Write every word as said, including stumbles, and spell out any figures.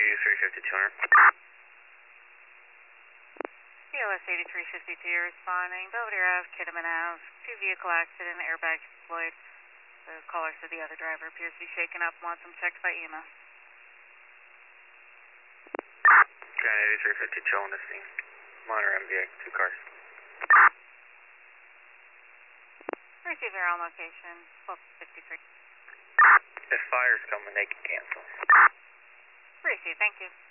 eighty-three fifty-two hundred. C L S eighty-three fifty-two responding. Belvedere Ave, Kidderman Ave. Two vehicle accident, airbags deployed. The caller said the other driver appears to be shaken up, wants him checked by E M S. Grand eighty-three fifty-two on the scene. Monitor M V A, two cars. Receiver on location, twelve fifty-three. If fire's coming, they can cancel. Receive, thank you.